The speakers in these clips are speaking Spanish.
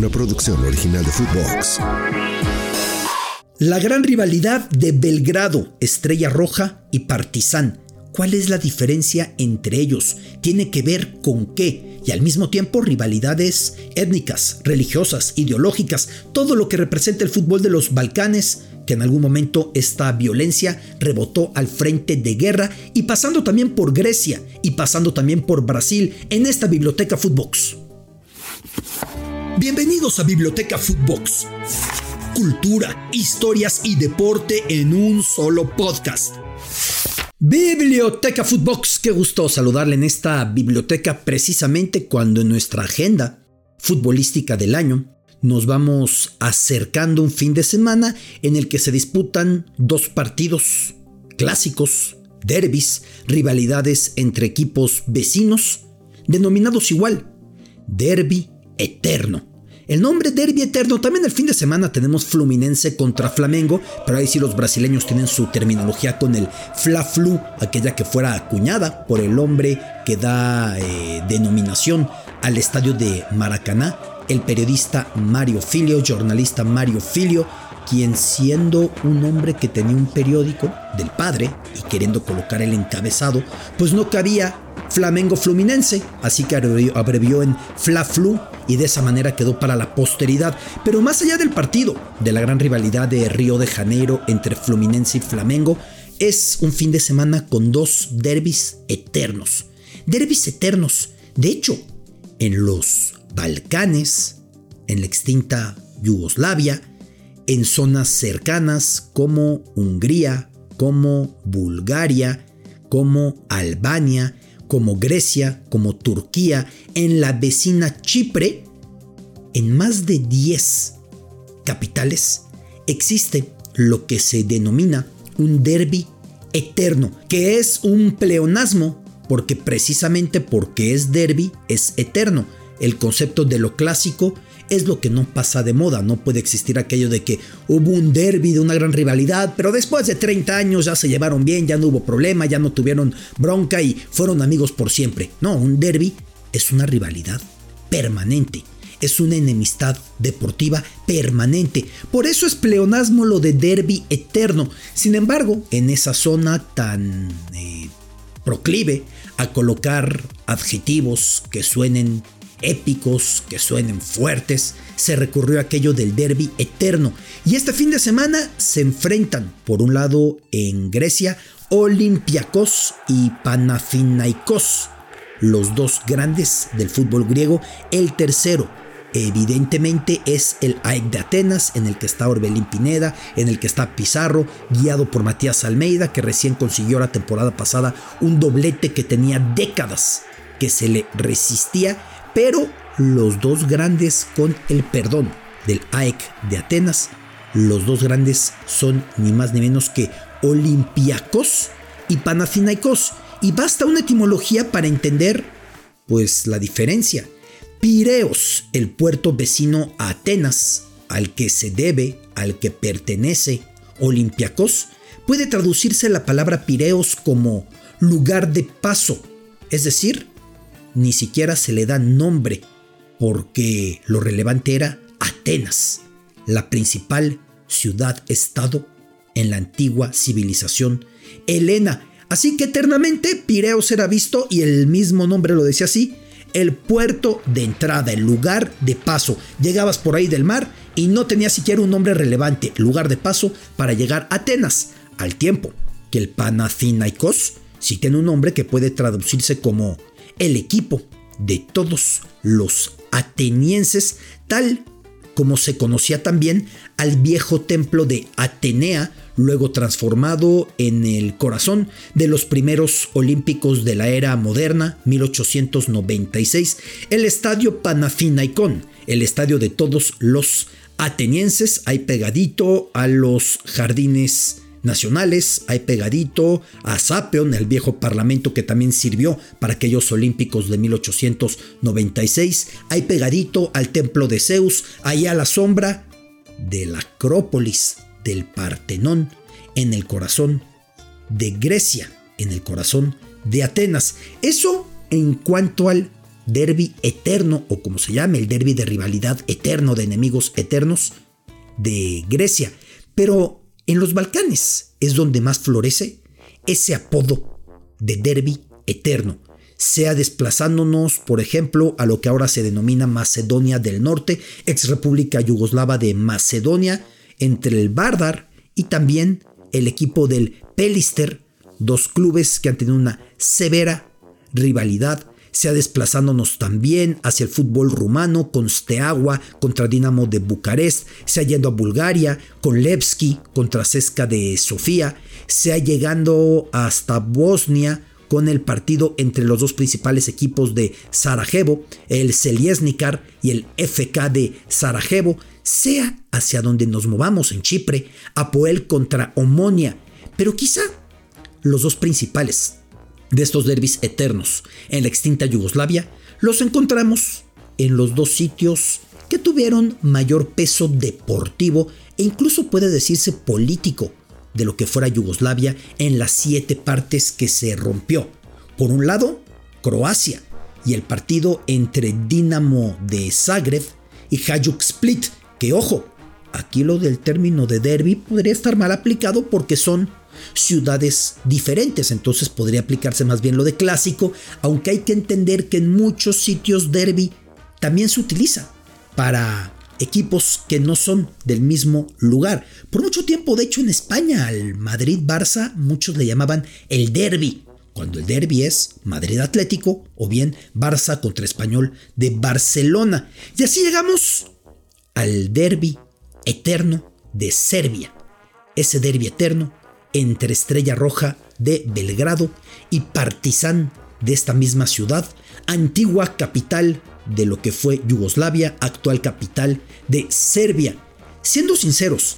una producción original de Footbox. La gran rivalidad de Belgrado, Estrella Roja y Partizan. ¿Cuál es la diferencia entre ellos? ¿Tiene que ver con qué? Y al mismo tiempo rivalidades étnicas, religiosas, ideológicas, todo lo que representa el fútbol de los Balcanes, que en algún momento esta violencia rebotó al frente de guerra, y pasando también por Grecia y pasando también por Brasil en esta Biblioteca Footbox. Bienvenidos a Biblioteca Footbox. Cultura, historias y deporte en un solo podcast. Biblioteca Footbox, qué gusto saludarle en esta biblioteca precisamente cuando en nuestra agenda futbolística del año nos vamos acercando un fin de semana en el que se disputan dos partidos clásicos, derbis, rivalidades entre equipos vecinos, denominados igual, derbi eterno. El nombre derbi eterno. También el fin de semana tenemos Fluminense contra Flamengo, pero ahí sí los brasileños tienen su terminología con el Fla-Flu, aquella que fuera acuñada por el hombre que da denominación al estadio de Maracaná, el periodista Mario Filio, jornalista Mario Filio, quien siendo un hombre que tenía un periódico del padre y queriendo colocar el encabezado, pues no cabía Flamengo Fluminense, así que abrevió en Fla-Flu y de esa manera quedó para la posteridad. Pero más allá del partido, de la gran rivalidad de Río de Janeiro entre Fluminense y Flamengo, es un fin de semana con dos derbis eternos. Derbis eternos, de hecho, en los Balcanes, en la extinta Yugoslavia, en zonas cercanas como Hungría, como Bulgaria, como Albania, como Grecia, como Turquía, en la vecina Chipre, en más de 10 capitales existe lo que se denomina un derbi eterno, que es un pleonasmo porque precisamente porque es derbi es eterno. El concepto de lo clásico es lo que no pasa de moda. No puede existir aquello de que hubo un derbi de una gran rivalidad, pero después de 30 años ya se llevaron bien, ya no hubo problema, ya no tuvieron bronca y fueron amigos por siempre. No, un derbi es una rivalidad permanente, es una enemistad deportiva permanente. Por eso es pleonasmo lo de derbi eterno. Sin embargo, en esa zona tan proclive a colocar adjetivos que suenen épicos, que suenen fuertes, se recurrió a aquello del derbi eterno. Y este fin de semana se enfrentan, por un lado en Grecia, Olympiacos y Panathinaikos, los dos grandes del fútbol griego. El tercero, evidentemente, es el AEK de Atenas, en el que está Orbelín Pineda, en el que está Pizarro, guiado por Matías Almeida, que recién consiguió la temporada pasada un doblete que tenía décadas que se le resistía. Pero los dos grandes, con el perdón del AEK de Atenas, los dos grandes son ni más ni menos que Olympiacos y Panathinaikos. Y basta una etimología para entender, pues, la diferencia. Pireos, el puerto vecino a Atenas, al que se debe, al que pertenece Olympiacos, puede traducirse la palabra Pireos como lugar de paso, es decir, ni siquiera se le da nombre, porque lo relevante era Atenas, la principal ciudad-estado en la antigua civilización helena. Así que eternamente Pireos era visto, y el mismo nombre lo decía así, el puerto de entrada, el lugar de paso. Llegabas por ahí del mar y no tenía siquiera un nombre relevante, lugar de paso para llegar a Atenas, al tiempo que el Panathinaikos sí tiene un nombre que puede traducirse como el equipo de todos los atenienses, tal como se conocía también al viejo templo de Atenea, luego transformado en el corazón de los primeros olímpicos de la era moderna, 1896, el estadio Panathinaikon, el estadio de todos los atenienses, ahí pegadito a los jardines nacionales, hay pegadito a Zapeon, el viejo parlamento que también sirvió para aquellos olímpicos de 1896, hay pegadito al templo de Zeus, ahí a la sombra de la Acrópolis del Partenón, en el corazón de Grecia, en el corazón de Atenas. Eso en cuanto al derbi eterno, o como se llama, el derbi de rivalidad eterno, de enemigos eternos de Grecia. Pero en los Balcanes es donde más florece ese apodo de derbi eterno, sea desplazándonos, por ejemplo, a lo que ahora se denomina Macedonia del Norte, ex república yugoslava de Macedonia, entre el Vardar y también el equipo del Pelister, dos clubes que han tenido una severa rivalidad, sea desplazándonos también hacia el fútbol rumano con Steaua contra Dinamo de Bucarest, sea yendo a Bulgaria con Levski contra CSKA de Sofía, sea llegando hasta Bosnia con el partido entre los dos principales equipos de Sarajevo, el Seljesnikar y el FK de Sarajevo, sea hacia donde nos movamos en Chipre, Apoel contra Omonia, pero quizá los dos principales de estos derbis eternos en la extinta Yugoslavia los encontramos en los dos sitios que tuvieron mayor peso deportivo e incluso puede decirse político de lo que fuera Yugoslavia en las 7 partes que se rompió. Por un lado, Croacia y el partido entre Dinamo de Zagreb y Hajduk Split, que ojo, aquí lo del término de derbi podría estar mal aplicado porque son ciudades diferentes, entonces podría aplicarse más bien lo de clásico, aunque hay que entender que en muchos sitios derbi también se utiliza para equipos que no son del mismo lugar. Por mucho tiempo, de hecho, en España al Madrid-Barça muchos le llamaban el derbi, cuando el derbi es Madrid Atlético o bien Barça contra Español de Barcelona. Y así llegamos al derbi eterno de Serbia, ese derbi eterno entre Estrella Roja de Belgrado y Partizan de esta misma ciudad, antigua capital de lo que fue Yugoslavia, actual capital de Serbia. Siendo sinceros,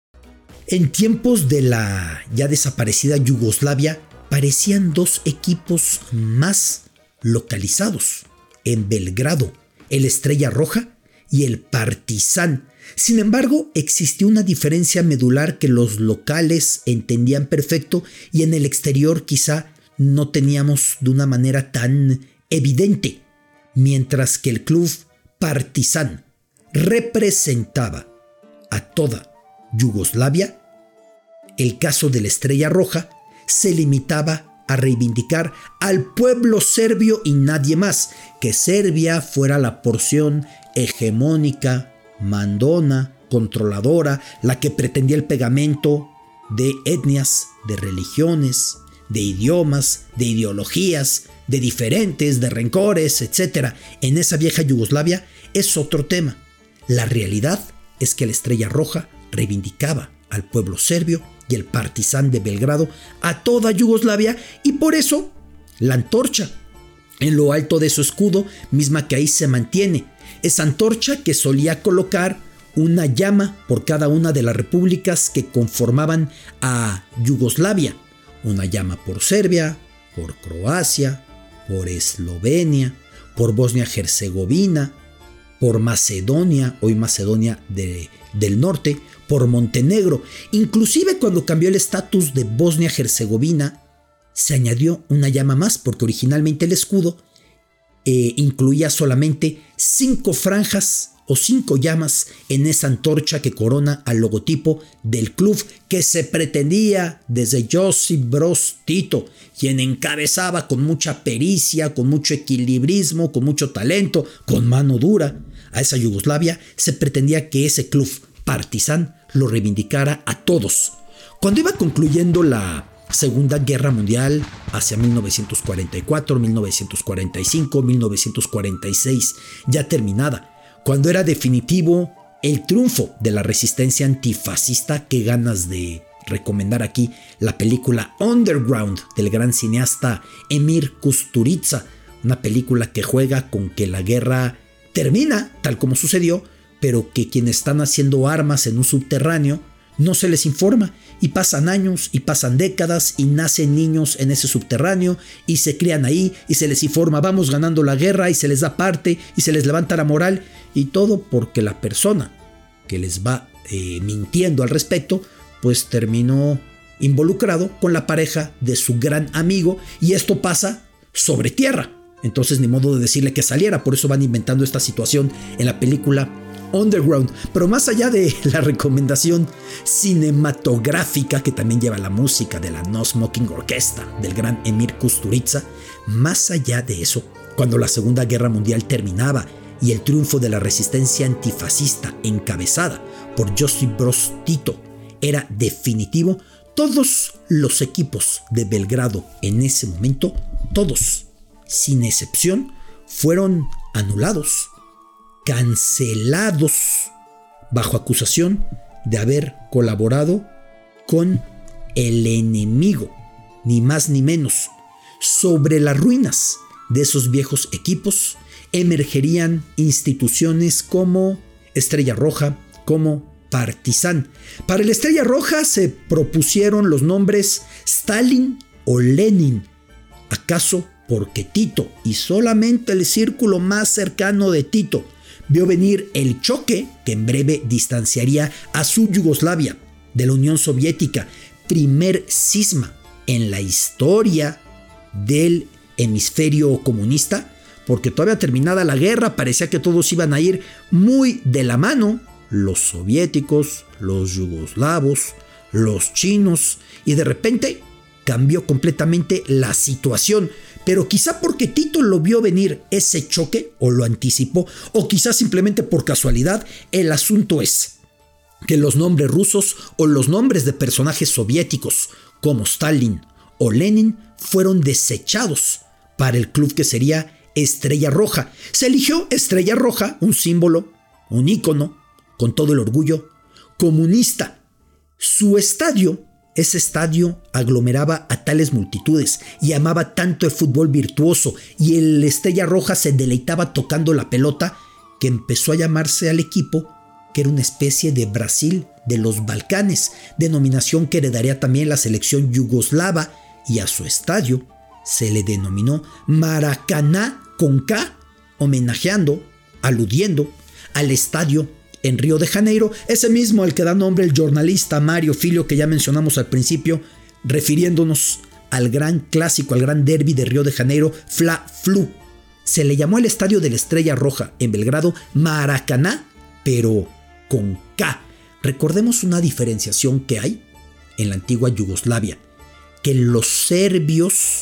en tiempos de la ya desaparecida Yugoslavia parecían dos equipos más localizados, en Belgrado, el Estrella Roja y el Partizan. Sin embargo, existió una diferencia medular que los locales entendían perfecto y en el exterior quizá no teníamos de una manera tan evidente. Mientras que el club Partizan representaba a toda Yugoslavia, el caso de la Estrella Roja se limitaba a reivindicar al pueblo serbio y nadie más, que Serbia fuera la porción hegemónica, mandona, controladora, la que pretendía el pegamento de etnias, de religiones, de idiomas, de ideologías, de diferentes, de rencores, etc. En esa vieja Yugoslavia es otro tema. La realidad es que la Estrella Roja reivindicaba al pueblo serbio y el Partizan de Belgrado a toda Yugoslavia, y por eso la antorcha en lo alto de su escudo, misma que ahí se mantiene, esa antorcha que solía colocar una llama por cada una de las repúblicas que conformaban a Yugoslavia, una llama por Serbia, por Croacia, por Eslovenia, por Bosnia-Herzegovina, por Macedonia, hoy Macedonia del Norte, por Montenegro. Inclusive cuando cambió el estatus de Bosnia-Herzegovina, se añadió una llama más, porque originalmente el escudo incluía solamente 5 franjas o 5 llamas en esa antorcha que corona al logotipo del club que se pretendía desde Josip Broz Tito, quien encabezaba con mucha pericia, con mucho equilibrismo, con mucho talento, con mano dura a esa Yugoslavia. Se pretendía que ese club Partizan lo reivindicara a todos. Cuando iba concluyendo la Segunda Guerra Mundial, hacia 1944, 1945, 1946, ya terminada, cuando era definitivo el triunfo de la resistencia antifascista, qué ganas de recomendar aquí la película Underground del gran cineasta Emir Kusturica, una película que juega con que la guerra termina tal como sucedió, pero que quienes están haciendo armas en un subterráneo no se les informa, y pasan años y pasan décadas y nacen niños en ese subterráneo y se crían ahí y se les informa, vamos ganando la guerra, y se les da parte y se les levanta la moral, y todo porque la persona que les va mintiendo al respecto pues terminó involucrado con la pareja de su gran amigo, y esto pasa sobre tierra. Entonces ni modo de decirle que saliera, por eso van inventando esta situación en la película Underground. Pero más allá de la recomendación cinematográfica, que también lleva la música de la No Smoking Orchestra del gran Emir Kusturica, más allá de eso, cuando la Segunda Guerra Mundial terminaba y el triunfo de la resistencia antifascista encabezada por Josip Broz Tito era definitivo, todos los equipos de Belgrado en ese momento, todos, sin excepción, fueron anulados, cancelados, bajo acusación de haber colaborado con el enemigo, ni más ni menos. Sobre las ruinas de esos viejos equipos emergerían instituciones como Estrella Roja, como Partizan. Para el Estrella Roja se propusieron los nombres Stalin o Lenin, acaso porque Tito y solamente el círculo más cercano de Tito vio venir el choque que en breve distanciaría a su Yugoslavia de la Unión Soviética, primer cisma en la historia del hemisferio comunista, porque todavía terminada la guerra parecía que todos iban a ir muy de la mano, los soviéticos, los yugoslavos, los chinos, y de repente cambió completamente la situación. Pero quizá porque Tito lo vio venir ese choque o lo anticipó, o quizá simplemente por casualidad, el asunto es que los nombres rusos o los nombres de personajes soviéticos como Stalin o Lenin fueron desechados para el club que sería Estrella Roja. Se eligió Estrella Roja, un símbolo, un ícono, con todo el orgullo comunista. Su estadio, ese estadio aglomeraba a tales multitudes y amaba tanto el fútbol virtuoso, y el Estrella Roja se deleitaba tocando la pelota, que empezó a llamarse al equipo que era una especie de Brasil de los Balcanes, denominación que heredaría también la selección yugoslava, y a su estadio se le denominó Maracaná con K, homenajeando, aludiendo al estadio en Río de Janeiro, ese mismo al que da nombre el jornalista Mario Filho, que ya mencionamos al principio, refiriéndonos al gran clásico, al gran derbi de Río de Janeiro, Fla-Flu. Se le llamó el estadio de la Estrella Roja en Belgrado Maracaná, pero con K. Recordemos una diferenciación que hay en la antigua Yugoslavia, que los serbios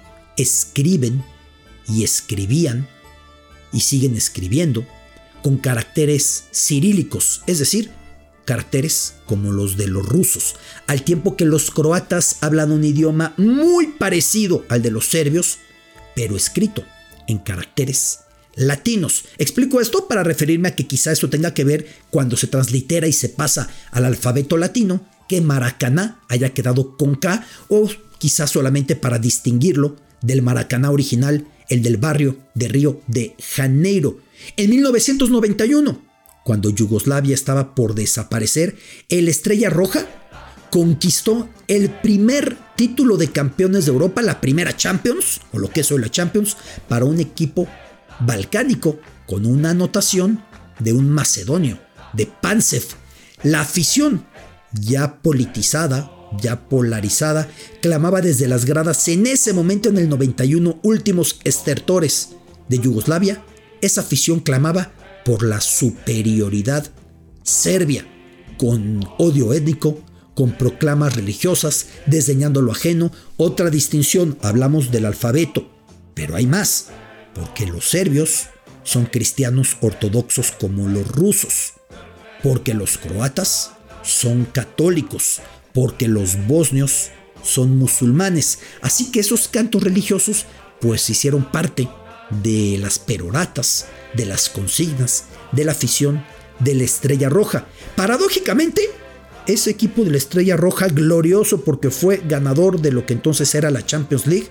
escriben y escribían y siguen escribiendo con caracteres cirílicos, es decir, caracteres como los de los rusos, al tiempo que los croatas hablan un idioma muy parecido al de los serbios, pero escrito en caracteres latinos. Explico esto para referirme a que quizá esto tenga que ver cuando se translitera y se pasa al alfabeto latino, que Maracaná haya quedado con K, o quizá solamente para distinguirlo del Maracaná original, el del barrio de Río de Janeiro. En 1991, cuando Yugoslavia estaba por desaparecer, el Estrella Roja conquistó el primer título de campeones de Europa, la primera Champions, o lo que es hoy la Champions, para un equipo balcánico, con una anotación de un macedonio, de Pančev. La afición, ya politizada, ya polarizada, clamaba desde las gradas en ese momento, en el 91, últimos estertores de Yugoslavia. Esa afición clamaba por la superioridad serbia, con odio étnico, con proclamas religiosas, desdeñando lo ajeno. Otra distinción, hablamos del alfabeto, pero hay más, porque los serbios son cristianos ortodoxos como los rusos, porque los croatas son católicos, porque los bosnios son musulmanes. Así que esos cantos religiosos pues hicieron parte de las peroratas, de las consignas, de la afición de la Estrella Roja. Paradójicamente, ese equipo de la Estrella Roja, glorioso porque fue ganador de lo que entonces era la Champions League,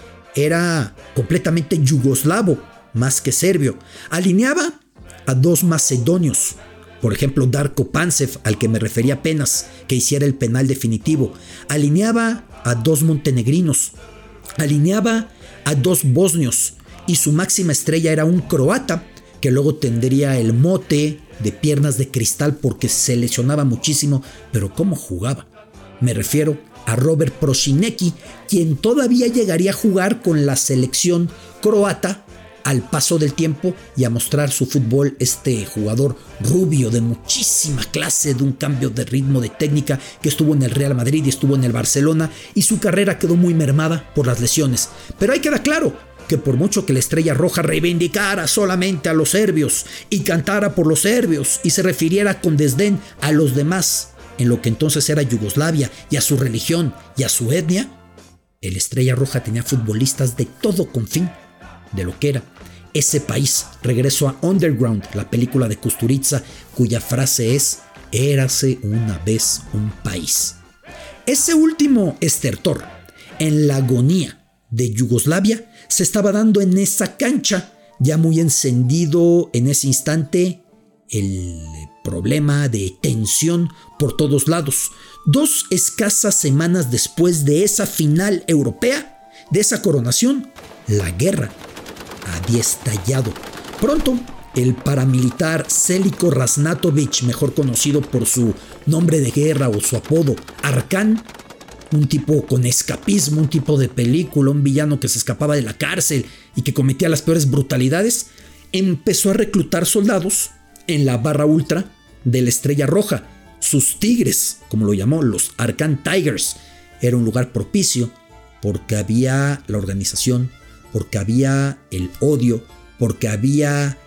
era completamente yugoslavo más que serbio. Alineaba a dos macedonios, por ejemplo Darko Pančev, al que me refería apenas, que hiciera el penal definitivo. Alineaba a dos montenegrinos, alineaba a dos bosnios, y su máxima estrella era un croata, que luego tendría el mote de piernas de cristal porque se lesionaba muchísimo, pero ¿cómo jugaba? Me refiero a Robert Prosinecki, quien todavía llegaría a jugar con la selección croata al paso del tiempo y a mostrar su fútbol. Este jugador rubio de muchísima clase, de un cambio de ritmo, de técnica, que estuvo en el Real Madrid y estuvo en el Barcelona, y su carrera quedó muy mermada por las lesiones. Pero ahí queda claro que por mucho que la Estrella Roja reivindicara solamente a los serbios y cantara por los serbios y se refiriera con desdén a los demás en lo que entonces era Yugoslavia y a su religión y a su etnia, el Estrella Roja tenía futbolistas de todo confín de lo que era ese país. Regreso a Underground, la película de Kusturica, cuya frase es: érase una vez un país. Ese último estertor en la agonía de Yugoslavia se estaba dando en esa cancha, ya muy encendido en ese instante el problema de tensión por todos lados. 2 escasas semanas después de esa final europea, de esa coronación, la guerra había estallado. Pronto, el paramilitar Željko Ražnatović, mejor conocido por su nombre de guerra o su apodo Arkan, un tipo con escapismo, un tipo de película, un villano que se escapaba de la cárcel y que cometía las peores brutalidades, empezó a reclutar soldados en la barra ultra de la Estrella Roja, sus tigres, como lo llamó, los Arkan Tigers. Era un lugar propicio porque había la organización, porque había el odio, porque había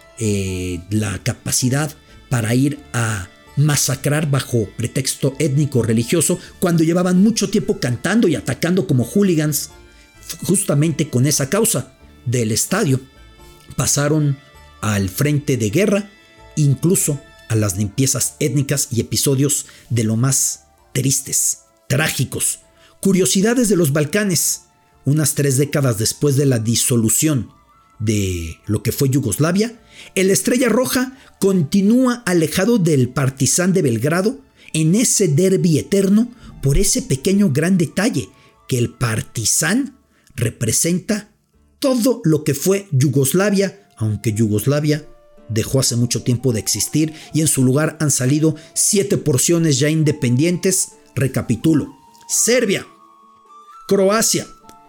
la capacidad para ir a masacrar bajo pretexto étnico religioso, cuando llevaban mucho tiempo cantando y atacando como hooligans. Justamente con esa causa del estadio pasaron al frente de guerra, incluso a las limpiezas étnicas y episodios de lo más tristes, trágicos. Curiosidades de los Balcanes. Unas 3 décadas después de la disolución de lo que fue Yugoslavia, el Estrella Roja continúa alejado del Partizan de Belgrado en ese derbi eterno por ese pequeño gran detalle, que el Partizan representa todo lo que fue Yugoslavia, aunque Yugoslavia dejó hace mucho tiempo de existir y en su lugar han salido 7 porciones ya independientes. Recapitulo: Serbia, Croacia,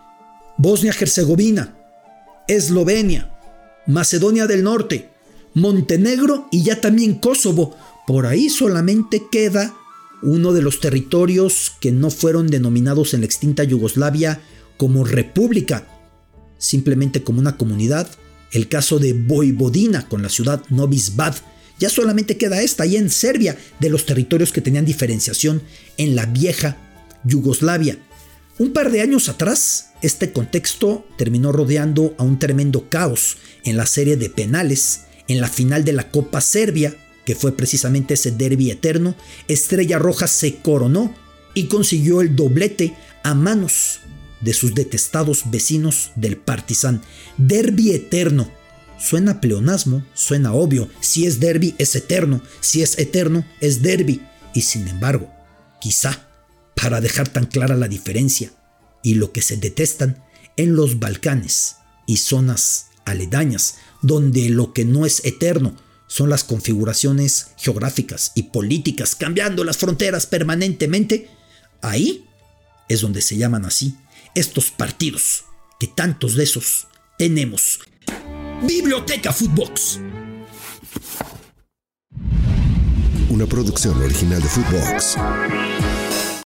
Bosnia-Herzegovina, Eslovenia, Macedonia del Norte, Montenegro y ya también Kosovo. Por ahí solamente queda uno de los territorios que no fueron denominados en la extinta Yugoslavia como república, simplemente como una comunidad. El caso de Vojvodina con la ciudad Novi Sad. Ya solamente queda esta ahí en Serbia, de los territorios que tenían diferenciación en la vieja Yugoslavia. Un par de años atrás, este contexto terminó rodeando a un tremendo caos en la serie de penales. En la final de la Copa Serbia, que fue precisamente ese derbi eterno, Estrella Roja se coronó y consiguió el doblete a manos de sus detestados vecinos del Partizan. Derbi eterno. Suena pleonasmo, suena obvio. Si es derbi, es eterno. Si es eterno, es derbi. Y sin embargo, quizá para dejar tan clara la diferencia y lo que se detestan en los Balcanes y zonas aledañas, donde lo que no es eterno son las configuraciones geográficas y políticas, cambiando las fronteras permanentemente, ahí es donde se llaman así estos partidos, que tantos de esos tenemos. Biblioteca Footbox, una producción original de Footbox.